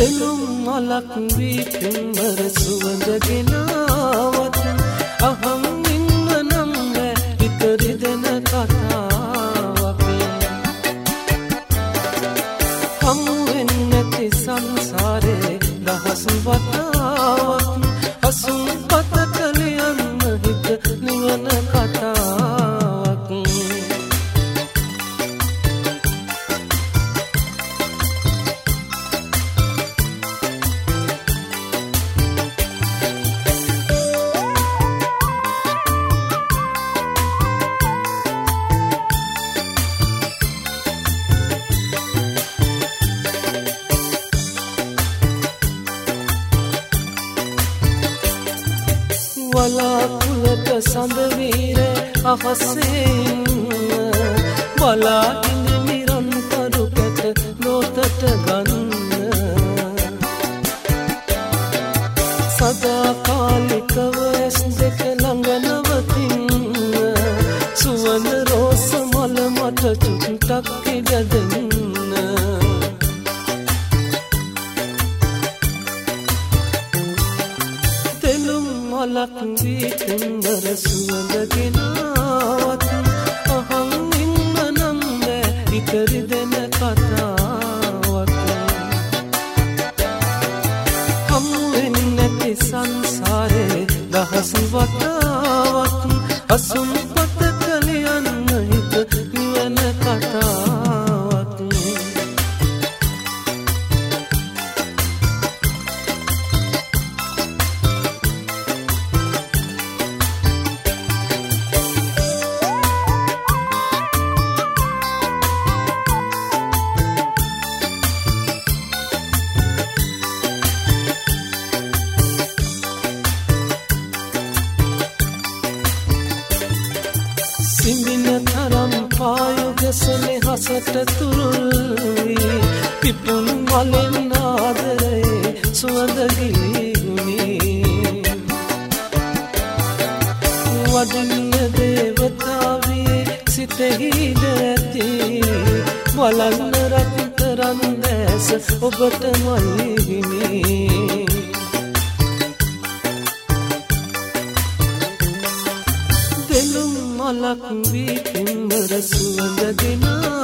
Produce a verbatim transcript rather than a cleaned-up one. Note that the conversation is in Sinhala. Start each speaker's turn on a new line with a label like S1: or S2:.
S1: දෙනුම් මලක් වී පින්වර සුවඳ ගෙනාවත් අහම් ඉන්න නම් ඉතරි දෙන කතාවක් හමු වෙන්නේ නැති සංසාරේ දහස් වතාවක් අසුන් පතක ලියන්න හිත නිවන කතාවක් වලාකුළක සඳ වීරේ අහසේ බලා ඉඳ නිරන්තරු කැට ලෝතට ගන්න සදාකාලිකව ඇස් දෙක ළඟ නවතින්න සුවඳ රෝස මල මට චුට්ටක් ඉඩ දෙන්න මලක් වී පින්වර සුවඳ ගෙනාවත් අහන් ඉන්න නම් ඉතරි දෙන කතාවක් හමු වෙන්නේ නැති සංසාරේ දහස් වතාවක් අසුන් පතක ලියන්න හිත නිවන කතාවක් සිඹින තරම් පායුගසනේ හසට තුරුල්වි පිපුන් මලෙන් ආදරේ සුවඳ ගිලිහුණි වදින්න දේවතාවියේ සිතෙහි දැති බලන්න රත්තරන් දැස ඔබට මල්හිමි දෙනුම් මලක් වී පින්වර සුවඳ ගෙනා